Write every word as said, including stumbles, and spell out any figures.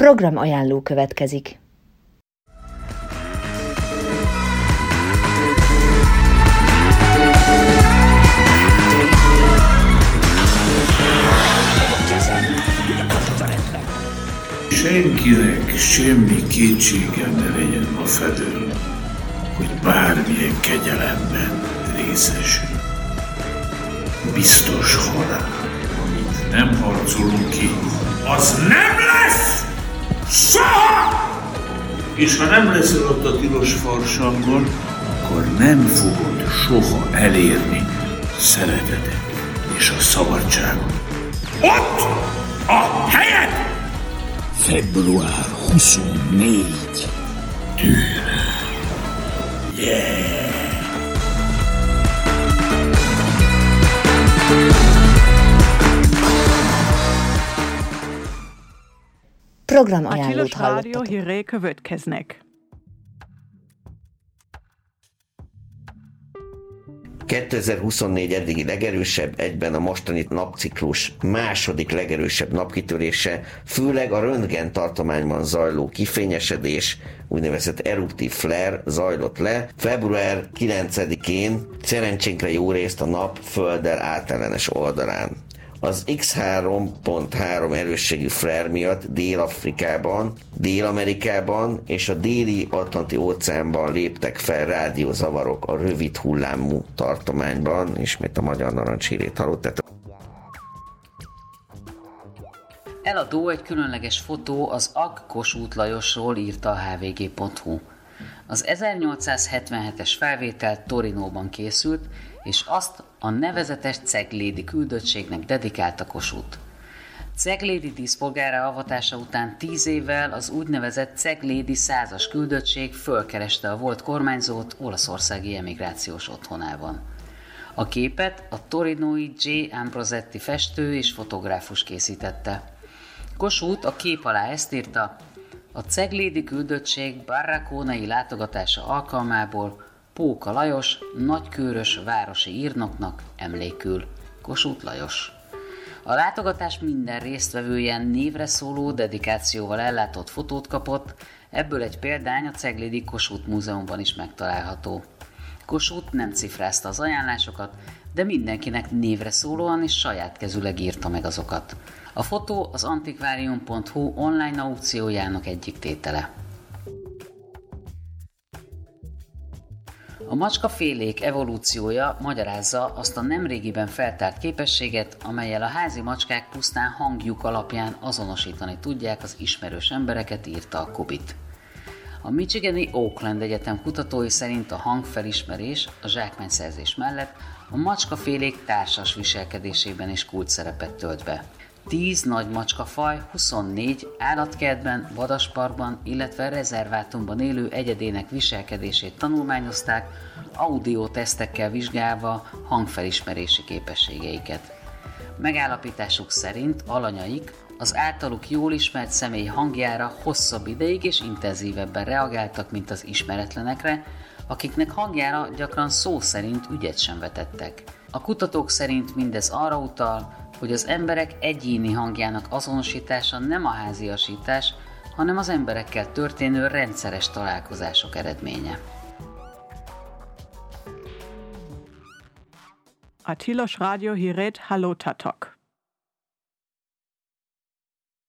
Program ajánló következik. Senkinek semmi kétségem ne legyen afelől, hogy bármilyen kegyelemben részesül. Biztos halál, amit nem harcolunk ki, az nem lesz! Soha! És ha nem leszel ott a tilos farsangon, akkor nem fogod soha elérni a szeretetet és a szabadságot. Ott a helyed! február huszonnégy. Tűnő. Yeah! Program ajánlót A Tilos Rádió hallottatok. hírei következnek. kétezer-huszonnégy eddigi legerősebb, egyben a mostani napciklus második legerősebb napkitörése, főleg a röntgen tartományban zajló kifényesedés, úgynevezett eruptív flare zajlott le. február kilencedikén szerencsénkre jó részt a nap Földdel átellenes oldalán. Az iksz három pont három erősségű flare miatt Dél-Afrikában, Dél-Amerikában és a déli Atlanti óceánban léptek fel rádiózavarok a rövid hullámú tartományban, ismét a magyar narancshírét hallottátok. Eladó egy különleges fotó az Ag Kossuth Lajosról, írta a há vé gé pont hú. Az ezernyolcszázhetvenhetes felvétel Torinóban készült, és azt a nevezetes Ceglédi küldöttségnek dedikálta Kossuth. Ceglédi díszpolgárrá avatása után tíz évvel az úgynevezett Ceglédi százas küldöttség fölkereste a volt kormányzót olaszországi emigrációs otthonában. A képet a torinói J. Ambrosetti festő és fotográfus készítette. Kossuth a kép alá ezt írta: a Ceglédi küldöttség barraconai látogatása alkalmából Póka Lajos, nagykőrös városi írnoknak emlékül. Kossuth Lajos. A látogatás minden résztvevője névre szóló dedikációval ellátott fotót kapott, ebből egy példány a Ceglédi Kossuth Múzeumban is megtalálható. Kossuth nem cifrázta az ajánlásokat, de mindenkinek névre szólóan és saját kezüleg írta meg azokat. A fotó az antikvárium pont hú online aukciójának egyik tétele. A macskafélék evolúciója magyarázza azt a nemrégiben feltárt képességet, amellyel a házi macskák pusztán hangjuk alapján azonosítani tudják az ismerős embereket, írta a Kobit. A Michigani Oakland Egyetem kutatói szerint a hangfelismerés a zsákmányszerzés mellett a macskafélék társas viselkedésében is kulcsszerepet tölt be. tíz nagy macskafaj, huszonnégy állatkertben, vadasparkban, illetve rezervátumban élő egyedének viselkedését tanulmányozták, audiótesztekkel vizsgálva hangfelismerési képességeiket. Megállapításuk szerint alanyaik az általuk jól ismert személy hangjára hosszabb ideig és intenzívebben reagáltak, mint az ismeretlenekre, akiknek hangjára gyakran szó szerint ügyet sem vetettek. A kutatók szerint mindez arra utal, hogy az emberek egyéni hangjának azonosítása nem a háziasítás, hanem az emberekkel történő rendszeres találkozások eredménye. A Tilos Rádió hírét hallottatok.